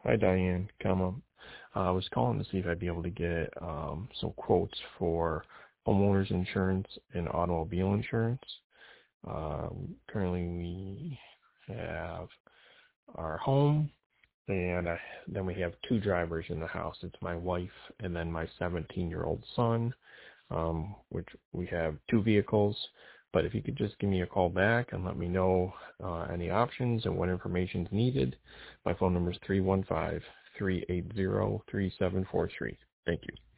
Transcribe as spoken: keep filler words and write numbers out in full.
Hi, Diane. Come on. Uh, I was calling to see if I'd be able to get um, some quotes for homeowners insurance and automobile insurance. Um, currently, we have our home, and I, then we have two drivers in the house. It's my wife and then my seventeen-year-old son, um, which we have two vehicles. But if you could just give me a call back and let me know uh, any options and what information is needed. My phone number is three one five, three eight zero, three seven four three. Thank you.